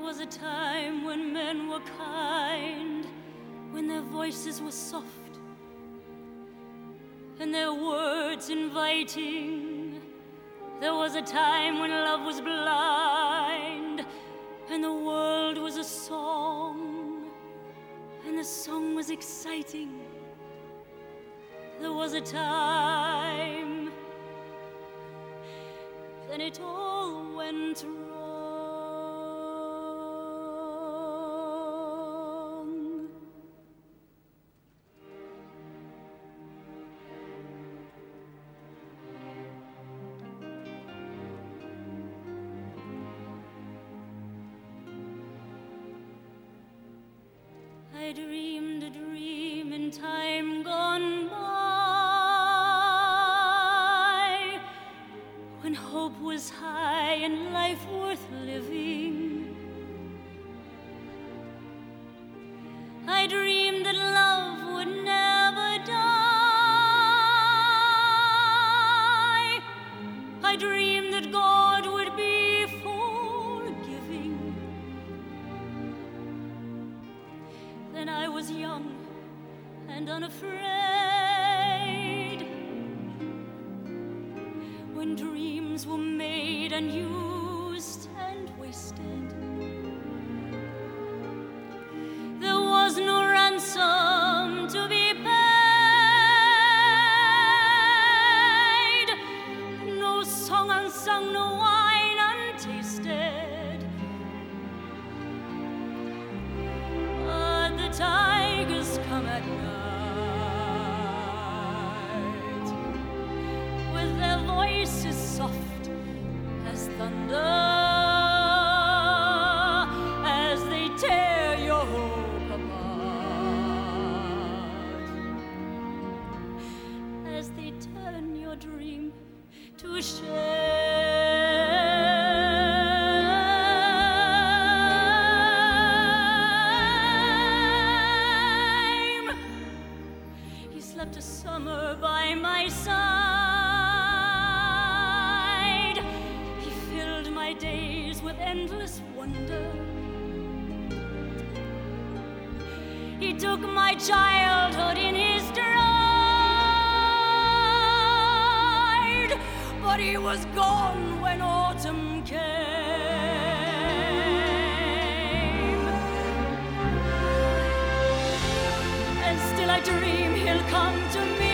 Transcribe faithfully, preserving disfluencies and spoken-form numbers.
was a time when men were kind, when their voices were soft and their words inviting. There was a time when love was blind and the world was a song and the song was exciting. There was a time, then it all went wrong. I dreamed a dream in time gone by, when hope was high and life worth living. I dreamed that love would never die. I dreamed that God would be forgiving. Then I was young and unafraid, when dreams were made and used and wasted. There was no ransom to be paid, no song unsung, no wine untasted. But the tigers come at night, with their voices soft as thunder, as they tear your hope apart, as they turn your dream to shame. He slept a summer by my side. He filled my days with endless wonder. He took my childhood in his stride, but he was gone when autumn came. And still I dream he'll come to me.